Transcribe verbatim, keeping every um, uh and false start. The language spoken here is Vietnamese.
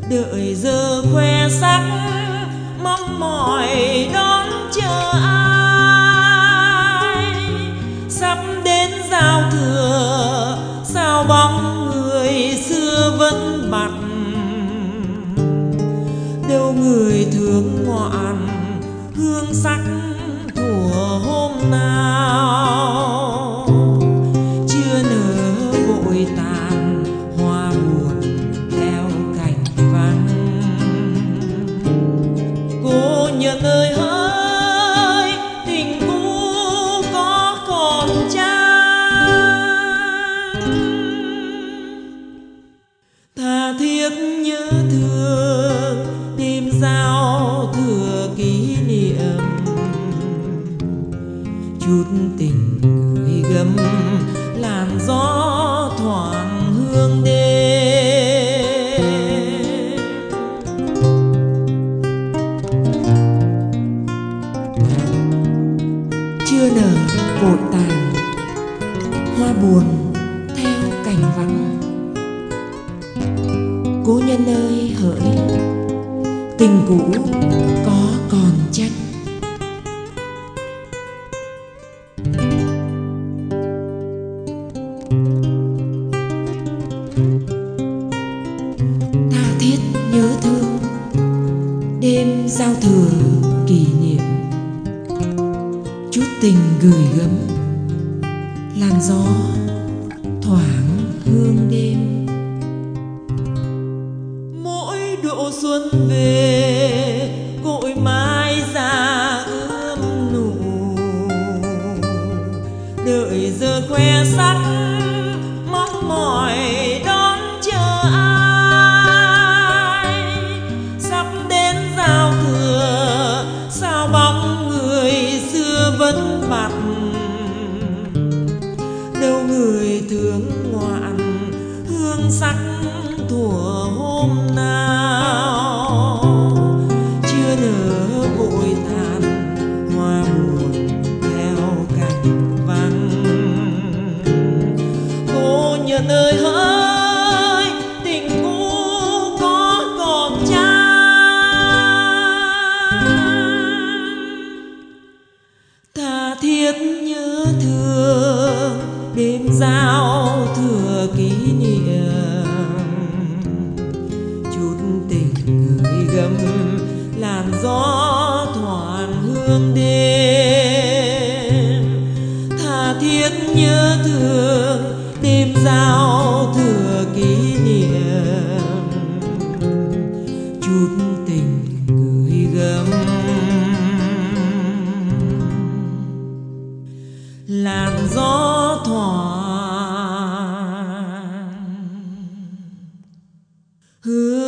đợi giờ khoe sắc mong mỏi đón chờ ai. Sắp đến giao thừa sao bóng người xưa vẫn bặt, đâu người thương ngoạn hương sắc thuở hôm nào. Chưa nở vội tàn hoa buồn theo cành vắng. Cô nhân ơi hỡi, tình cũ có còn chăng? Tha thiết nhớ thương đêm giao thừa kỷ niệm, chút tình gửi gắm làn gió thoảng hương đêm. Chưa nở vội tàn hoa buồn theo cành vắng. Cố nhân ơi hỡi, tình cũ có còn chăng? Tha thiết nhớ thương đêm giao thừa kỷ niệm, chút tình gửi gắm làn gió thoảng hương đêm. Mỗi độ xuân về cội mai ra ươm nụ, đợi giờ khoe sắc mong mỏi đón chờ ai. Sắp đến giao thừa sao bóng người xưa vẫn bặt, đâu người thương ngoạn hương sắc thuở hôm nào. Chưa nở vội tàn hoa buồn theo cành vắng. Cô nhân ơi hỡi, tình cũ có còn chăng? Tha thiết nhớ thương đêm giao thừa kỷ niệm, chút tình gửi gắm làn gió thoảng hương đêm. Tha thiết nhớ thương đêm giao thừa kỷ niệm, chút tình gửi gắm làn gió thoảng hương